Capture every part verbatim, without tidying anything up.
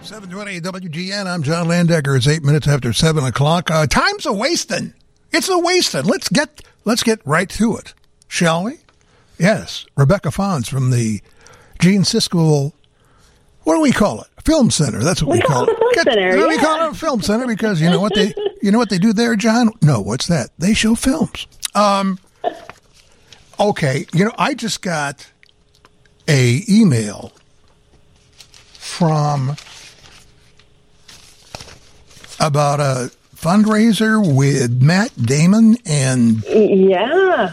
seven twenty W G N. I'm John Landecker. It's eight minutes after seven o'clock. Uh, time's a wasting. It's a wasting. Let's get let's get right to it, shall we? Yes, Rebecca Fons from the Gene Siskel. What do we call it? Film Center. That's what we, we call, call it. it. Film Center. Yeah. We call it a Film Center because you know what they you know what they do there, John? No, what's that? They show films. Um. Okay, you know, I just got a email from about a fundraiser with Matt Damon and yeah,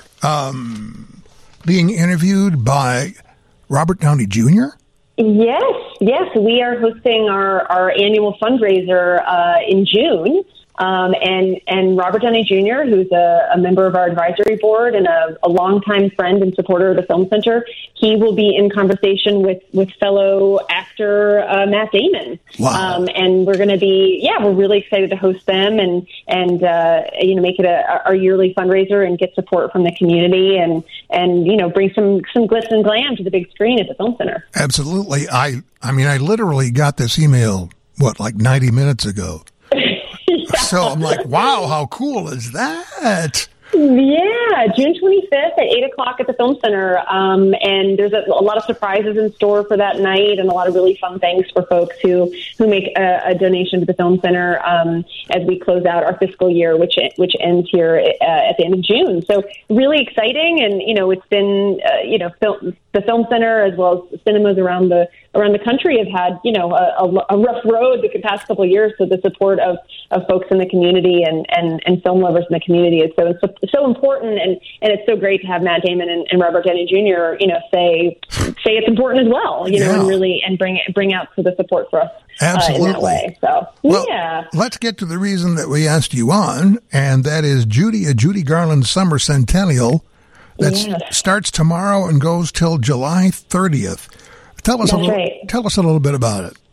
um, being interviewed by Robert Downey Junior Yes, yes, we are hosting our, our annual fundraiser uh, in June. Um, and, and Robert Downey Junior, who's a, a member of our advisory board and a, a longtime friend and supporter of the Film Center, he will be in conversation with, with fellow actor uh, Matt Damon. Wow. Um, and we're going to be, yeah, we're really excited to host them and, and uh, you know, make it a, our yearly fundraiser and get support from the community and, and you know, bring some, some glitz and glam to the big screen at the Film Center. Absolutely. I, I mean, I literally got this email, what, like ninety minutes ago. Yeah. So I'm like, wow, how cool is that? Yeah, June twenty-fifth at eight o'clock at the Film Center. Um, and there's a, a lot of surprises in store for that night and a lot of really fun things for folks who, who make a, a donation to the Film Center um, as we close out our fiscal year, which which ends here uh, at the end of June. So really exciting. And, you know, it's been, uh, you know, film, the Film Center as well as cinemas around the around the country have had, you know, a, a rough road the past couple of years. So the support of, of folks in the community and, and, and film lovers in the community is so so important. And, and it's so great to have Matt Damon and, and Robert Downey Junior, you know, say say it's important as well, you know, yeah. and really and bring bring out to the support for us Absolutely. Uh, in that way. So, well, yeah. Let's get to the reason that we asked you on, and that is Judy, a Judy Garland Summer Centennial that Yes. starts tomorrow and goes till July thirtieth. Tell us That's a little. right. Tell us a little bit about it.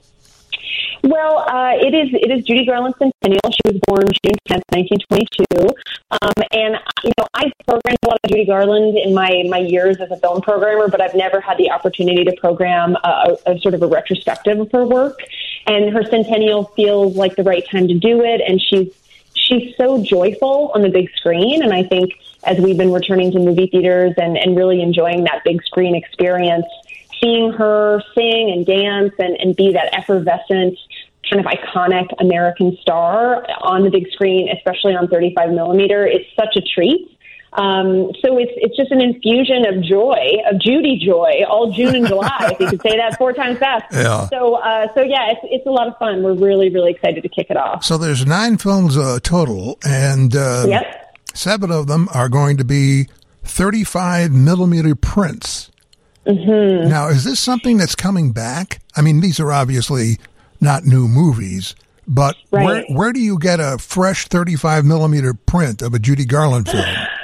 Well, uh, it is it is Judy Garland's centennial. She was born June tenth, nineteen twenty-two, um, and you know I've programmed a lot of Judy Garland in my, my years as a film programmer, but I've never had the opportunity to program a, a, a sort of a retrospective of her work. And her centennial feels like the right time to do it, and she's she's so joyful on the big screen. And I think as we've been returning to movie theaters and, and really enjoying that big screen experience, seeing her sing and dance and, and be that effervescent, kind of iconic American star on the big screen, especially on thirty-five millimeter, is such a treat. Um, so it's it's just an infusion of joy, of Judy joy, all June and July, if you could say that four times fast. Yeah. So, uh, so yeah, it's it's a lot of fun. We're really, really excited to kick it off. So there's nine films uh, total, and uh, Yep. seven of them are going to be thirty-five millimeter prints. Mm-hmm. Now, is this something that's coming back? I mean, these are obviously not new movies, but Right. where where do you get a fresh thirty-five millimeter print of a Judy Garland film?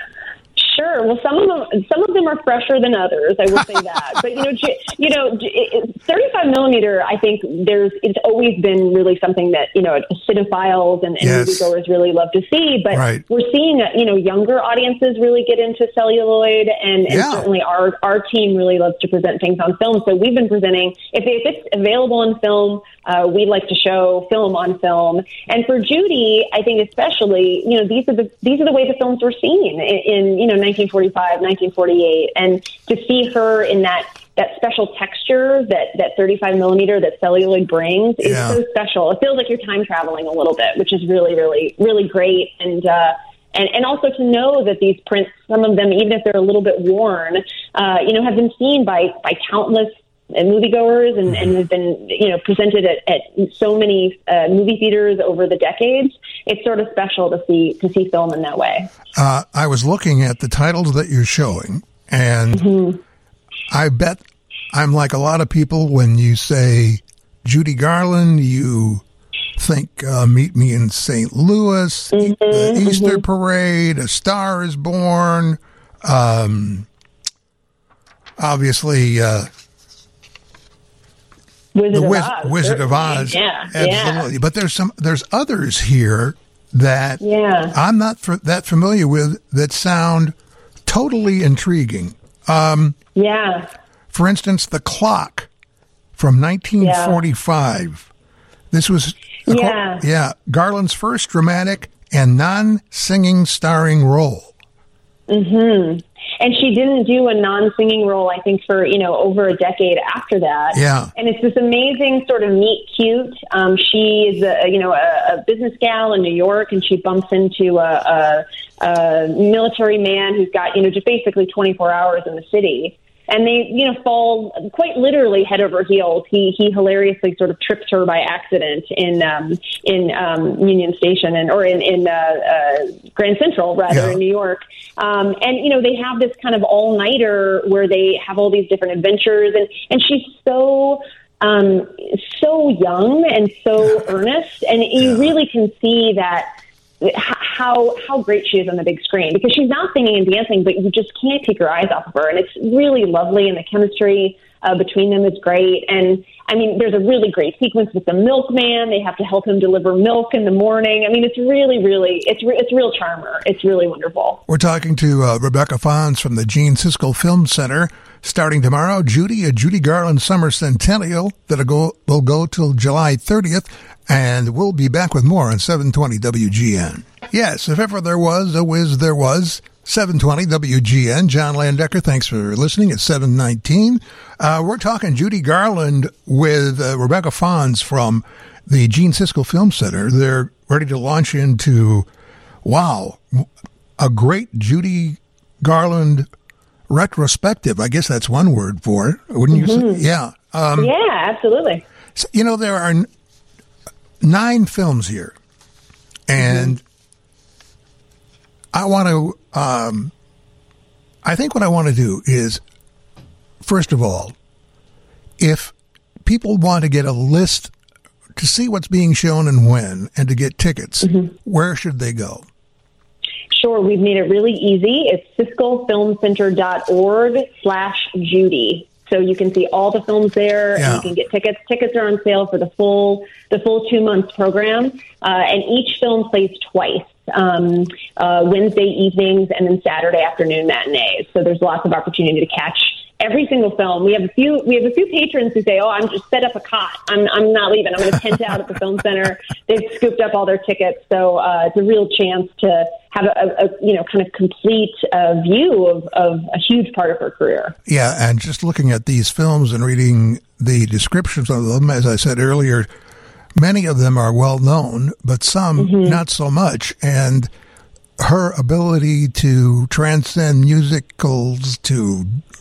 Sure. Well, some of them, some of them are fresher than others. I will say that. But you know, j- you know, j- it- thirty-five millimeter. I think there's. It's always been really something that you know cinephiles and, and Yes. moviegoers really love to see. But Right. we're seeing uh, you know younger audiences really get into celluloid, and, and Yeah. certainly our our team really loves to present things on film. So we've been presenting if, if it's available in film. Uh, we like to show film on film, and for Judy, I think especially, you know, these are the these are the way the films were seen in, in you know nineteen forty-five, nineteen forty-eight, and to see her in that that special texture that that thirty-five millimeter that celluloid brings is Yeah. so special. It feels like you're time traveling a little bit, which is really, really, really great, and. Uh, And, and also to know that these prints, some of them, even if they're a little bit worn, uh, you know, have been seen by, by countless uh, moviegoers and, and have been, you know, presented at, at so many uh, movie theaters over the decades. It's sort of special to see to see film in that way. Uh, I was looking at the titles that you're showing, and Mm-hmm. I bet I'm like a lot of people when you say Judy Garland, you think uh, Meet Me in Saint Louis, Mm-hmm, the Easter mm-hmm. Parade, A Star is Born, um, obviously uh, Wizard the of Wiz- Oz. Wizard of certainly. Oz. Yeah, Absolutely. yeah. But there's some there's others here that Yeah. I'm not f- that familiar with that sound totally intriguing. Um, Yeah. for instance, The Clock from nineteen forty-five. This was, yeah, yeah, Garland's first dramatic and non-singing starring role. Mm-hmm. And she didn't do a non-singing role, I think, for, you know, over a decade after that. Yeah. And it's this amazing sort of meet cute. Um, she is, a, you know, a, a business gal in New York, and she bumps into a, a, a military man who's got, you know, just basically twenty-four hours in the city. And they, you know, fall quite literally head over heels. He he hilariously sort of trips her by accident in um, in um, Union Station and or in in uh, uh, Grand Central rather yeah. in New York. Um, and you know they have this kind of all nighter where they have all these different adventures, and and she's so. Um, so young and so earnest, and you yeah. really can see that. How how great she is on the big screen, because she's not singing and dancing, but you just can't take your eyes off of her, and it's really lovely, and the chemistry uh, between them is great. And I mean, there's a really great sequence with the milkman. They have to help him deliver milk in the morning. I mean, it's really, really, it's re- it's real charmer. It's really wonderful. We're talking to uh, Rebecca Fons from the Gene Siskel Film Center. Starting tomorrow, Judy, a Judy Garland Summer Centennial that'll go will go till July thirtieth, and we'll be back with more on seven twenty W G N. Yes, if ever there was a whiz, there was. seven twenty W G N. John Landecker, thanks for listening at seven nineteen. Uh, we're talking Judy Garland with uh, Rebecca Fons from the Gene Siskel Film Center. They're ready to launch into, wow, a great Judy Garland retrospective. I guess that's one word for it, wouldn't you mm-hmm. say? Yeah. Um, yeah, absolutely. So, you know, there are n- nine films here, and mm-hmm. I want to, um, I think what I want to do is, first of all, if people want to get a list to see what's being shown and when, and to get tickets, mm-hmm. where should they go? Sure, we've made it really easy. It's siskelfilmcenter.org slash Judy. So you can see all the films there, yeah. and you can get tickets. Tickets are on sale for the full the full two months program, uh, and each film plays twice. Um, uh, Wednesday evenings and then Saturday afternoon matinees. So there's lots of opportunity to catch every single film. We have a few. We have a few patrons who say, "Oh, I'm just set up a cot. I'm I'm not leaving. I'm going to tent out at the film center." They've scooped up all their tickets, so uh, it's a real chance to have a, a, a you know kind of complete uh, view of, of a huge part of her career. Yeah, and just looking at these films and reading the descriptions of them, as I said earlier, many of them are well known, but some mm-hmm. not so much. And her ability to transcend musicals to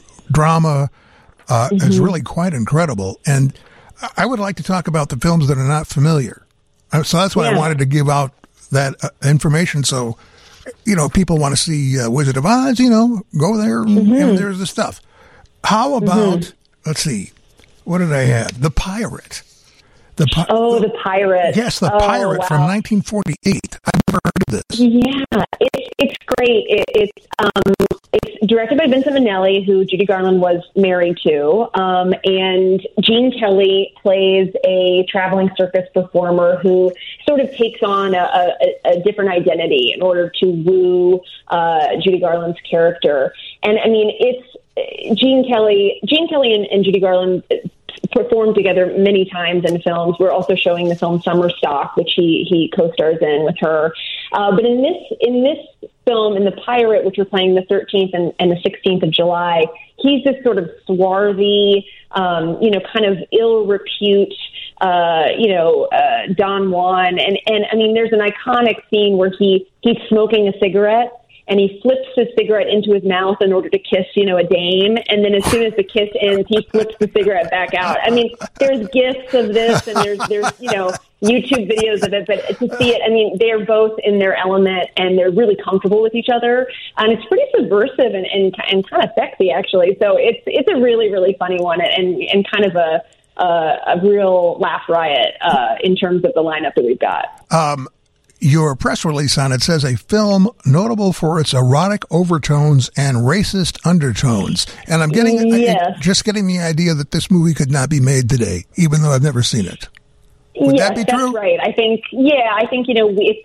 drama uh, mm-hmm. is really quite incredible. And I would like to talk about the films that are not familiar. So that's why yeah. I wanted to give out that uh, information. So, you know, people want to see uh, Wizard of Oz, you know, go there and, mm-hmm. and there's the stuff. How about, mm-hmm. let's see, what did I have? The Pirate. The pi- oh, The Pirate. Yes, The oh, Pirate wow. from nineteen forty-eight. I've never heard of this. Yeah, it's it's great. It, it's um, it's directed by Vincent Minnelli, who Judy Garland was married to, um, and Gene Kelly plays a traveling circus performer who sort of takes on a, a, a different identity in order to woo uh, Judy Garland's character. And I mean, it's Gene Kelly. Gene Kelly and, and Judy Garland performed together many times in films. We're also showing the film Summer Stock, which he he co-stars in with her. Uh, but in this in this film, in The Pirate, which we're playing the thirteenth and, and the sixteenth of July, he's this sort of swarthy, um, you know, kind of ill repute, uh, you know, uh, Don Juan. And, and I mean, there's an iconic scene where he he's smoking a cigarette, and he flips his cigarette into his mouth in order to kiss, you know, a dame. And then as soon as the kiss ends, he flips the cigarette back out. I mean, there's gifs of this, and there's, there's you know, YouTube videos of it. But to see it, I mean, they're both in their element, and they're really comfortable with each other. And it's pretty subversive and, and, and kind of sexy, actually. So it's it's a really, really funny one, and, and kind of a, a, a real laugh riot uh, in terms of the lineup that we've got. Um. Your press release on it says a film notable for its erotic overtones and racist undertones. And I'm getting yes. I, just getting the idea that this movie could not be made today, even though I've never seen it. Would yes, that be true? That's right. I think, yeah, I think, you know, it's, it's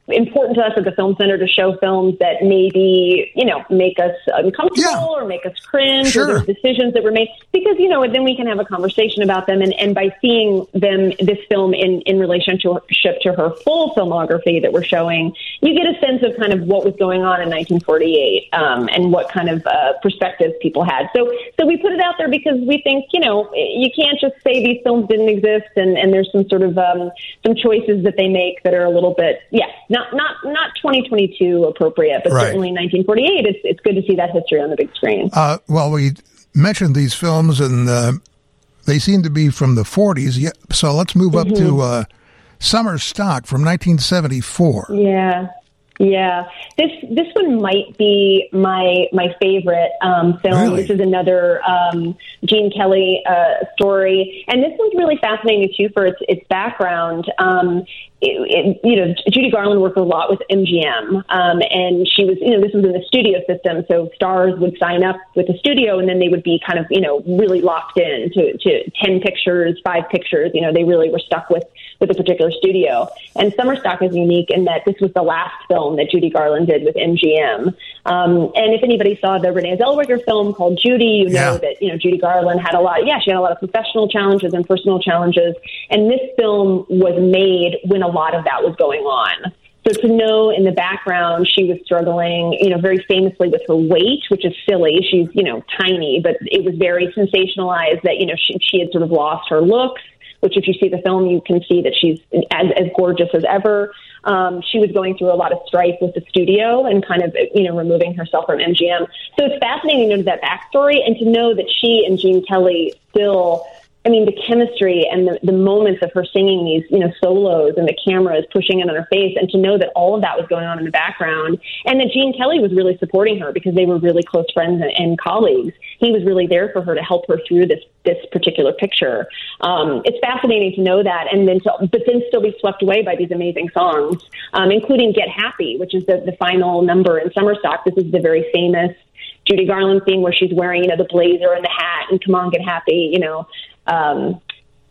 important to us at the Film Center to show films that maybe, you know, make us uncomfortable Yeah. or make us cringe, Sure. or there's decisions that were made, because, you know, then we can have a conversation about them. And, and by seeing them, this film in, in relationship to her full filmography that we're showing, you get a sense of kind of what was going on in nineteen forty-eight, um, and what kind of uh, perspectives people had. So, so we put it out there because we think, you know, you can't just say these films didn't exist, and, and there's some sort of um, some choices that they make that are a little bit, yeah, not not not twenty twenty-two appropriate, but Right. certainly nineteen forty-eight. It's it's good to see that history on the big screen. Uh, well, we mentioned these films, and uh, they seem to be from the forties. Yeah, so let's move up Mm-hmm. to uh, Summer Stock from nineteen seventy-four. Yeah. Yeah, this this one might be my my favorite um, film. Really? This is another um, Gene Kelly uh, story, and this one's really fascinating too for its its background. Um, it, it, you know, Judy Garland worked a lot with M G M, um, and she was, you know, this was in the studio system, so stars would sign up with the studio, and then they would be kind of, you know, really locked in to, to ten pictures, five pictures. You know, they really were stuck with with a particular studio. And Summer Stock is unique in that this was the last film that Judy Garland did with M G M. Um, and if anybody saw the Renee Zellweger film called Judy, you know Yeah. that, you know, Judy Garland had a lot, yeah, she had a lot of professional challenges and personal challenges. And this film was made when a lot of that was going on. So to know in the background, she was struggling, you know, very famously with her weight, which is silly. She's, you know, tiny, but it was very sensationalized that, you know, she, she had sort of lost her looks, which if you see the film, you can see that she's as, as gorgeous as ever. Um, she was going through a lot of strife with the studio and kind of, you know, removing herself from M G M. So it's fascinating to know that backstory and to know that she and Gene Kelly still, I mean, the chemistry and the, the moments of her singing these, you know, solos and the camera is pushing in on her face, and to know that all of that was going on in the background, and that Gene Kelly was really supporting her because they were really close friends and, and colleagues. He was really there for her to help her through this this particular picture. Um, it's fascinating to know that, and then to, but then still be swept away by these amazing songs, um, including "Get Happy," which is the, the final number in Summer Stock. This is the very famous Judy Garland theme where she's wearing, you know, the blazer and the hat and "Come on, get happy," you know. Um,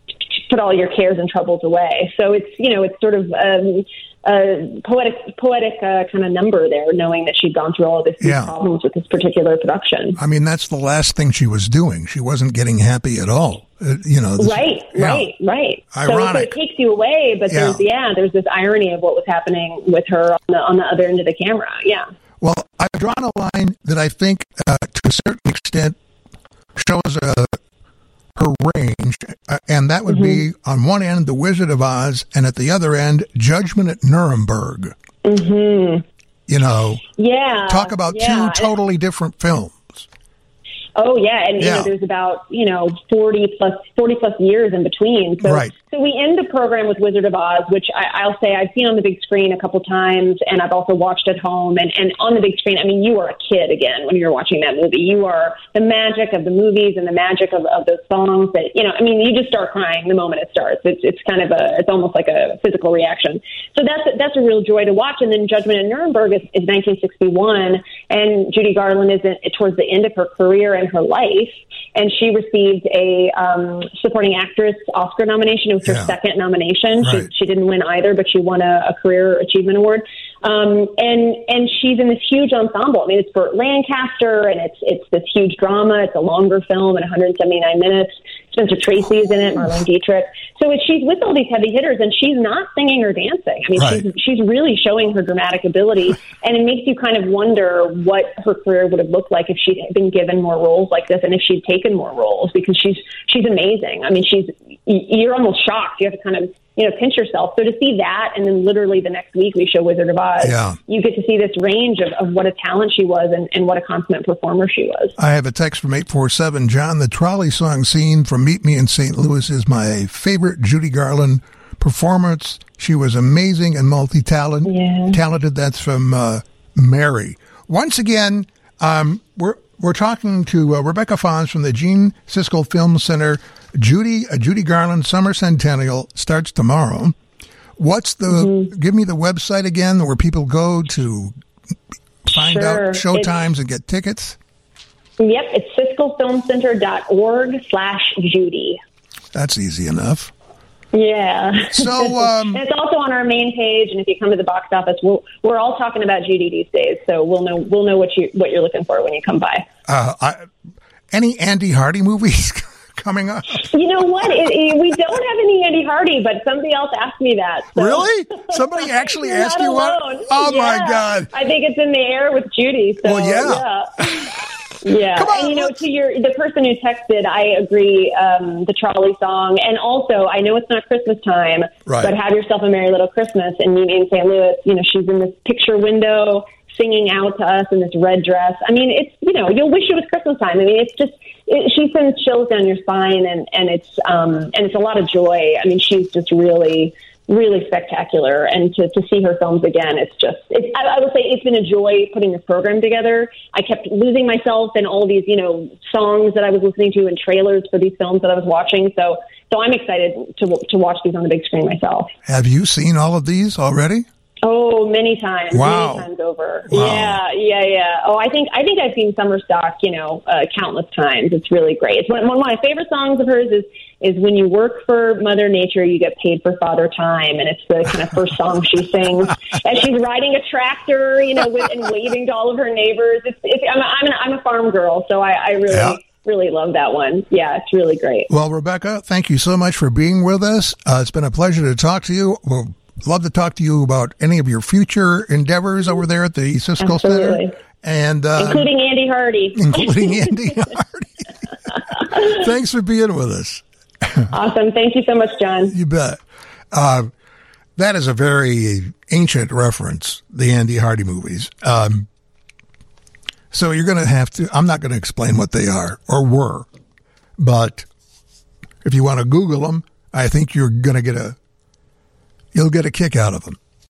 put all your cares and troubles away. So it's, you know, it's sort of um, a poetic, poetic uh, kind of number there, knowing that she'd gone through all of this Yeah. problems with this particular production. I mean, that's the last thing she was doing. She wasn't getting happy at all. Uh, you know, this, Right, yeah. right, right. So, so Ironic. it takes you away, but Yeah. there's, yeah, there's this irony of what was happening with her on the, on the other end of the camera. Yeah. Well, I've drawn a line that I think, uh, to a certain extent, shows uh, her range, uh, and that would Mm-hmm. be on one end The Wizard of Oz, and at the other end Judgment at Nuremberg. Mm-hmm. You know, Yeah. talk about yeah. two totally different films. Oh yeah, and you Yeah. know, there's about you know forty plus forty plus years in between. So, Right. so we end the program with Wizard of Oz, which I, I'll say I've seen on the big screen a couple times, and I've also watched at home. And, and on the big screen, I mean, you are a kid again when you're watching that movie. You are the magic of the movies and the magic of, of those songs. That you know, I mean, you just start crying the moment it starts. It's it's kind of a it's almost like a physical reaction. So that's a, that's a real joy to watch. And then Judgment at Nuremberg is, is nineteen sixty-one, and Judy Garland is in, towards the end of her career and her life, and she received a um, supporting actress Oscar nomination. It was her Yeah. second nomination. Right. She, she didn't win either, but she won a, a career achievement award. Um, and and she's in this huge ensemble. I mean, it's Burt Lancaster, and it's it's this huge drama. It's a longer film at one hundred seventy-nine minutes. Spencer Tracy is in it, Marlene Dietrich. So it, she's with all these heavy hitters, and she's not singing or dancing. I mean, Right. she's she's really showing her dramatic ability, and it makes you kind of wonder what her career would have looked like if she'd been given more roles like this, and if she'd taken more roles, because she's she's amazing. I mean, she's you're almost shocked. You have to kind of you know pinch yourself. So to see that, and then literally the next week we show Wizard of Oz, Yeah. you get to see this range of, of what a talent she was, and, and what a consummate performer she was. I have a text from eight four seven. John, the trolley song scene from Meet Me in Saint Louis is my favorite Judy Garland performance. She was amazing and multi-talented. Yeah. Talented. That's from uh, Mary. Once again, um, we're we're talking to uh, Rebecca Fons from the Gene Siskel Film Center. Judy uh, Judy Garland Summer Centennial starts tomorrow. What's the? Mm-hmm. Give me the website again where people go to find Sure. out show It's- times and get tickets. Yep, it's siskel film center dot org slash Judy. That's easy enough. Yeah. So um, and it's also on our main page, and if you come to the box office, we'll, we're all talking about Judy these days, so we'll know we'll know what you what you're looking for when you come by. Uh, I, any Andy Hardy movies coming up? You know what? It, it, we don't have any Andy Hardy, but somebody else asked me that. So. Really? Somebody actually You're asked not you alone. what? Oh yeah. my God! I think it's in the air with Judy. So, well, yeah. yeah. Yeah, Come on, and you know, let's... to your the person who texted, I agree. Um, the trolley song, and also I know it's not Christmas time, right. but "Have Yourself a Merry Little Christmas" and Mimi in Saint Louis. You know, she's in this picture window singing out to us in this red dress. I mean, it's you know, you'll wish it was Christmas time. I mean, it's just it, she sends chills down your spine, and and it's um and it's a lot of joy. I mean, she's just really. really spectacular, and to, to see her films again, it's just, it's, I, I would say it's been a joy putting this program together. I kept losing myself in all these, you know, songs that I was listening to and trailers for these films that I was watching. So, so I'm excited to to watch these on the big screen myself. Have you seen all of these already? Oh, many times, wow. many times over. Wow. Yeah, yeah, yeah. Oh, I think I think I've seen Summer Stock, you know, uh, countless times. It's really great. It's one, one of my favorite songs of hers is is "When You Work for Mother Nature, You Get Paid for Father Time," and it's the kind of first song she sings as she's riding a tractor, you know, with, and waving to all of her neighbors. It's, it's I'm a, I'm, an, I'm a farm girl, so I, I really. Yeah. Really love that one. Yeah, it's really great. Well, Rebecca, thank you so much for being with us. Uh, it's been a pleasure to talk to you. We'll love to talk to you about any of your future endeavors over there at the Siskel Absolutely. Center. And, uh, including Andy Hardy. Including Andy Hardy. Thanks for being with us. Awesome. Thank you so much, John. You bet. Uh, that is a very ancient reference, the Andy Hardy movies. Um, so you're going to have to, I'm not going to explain what they are or were, but if you want to Google them, I think you're going to get a, you'll get a kick out of them.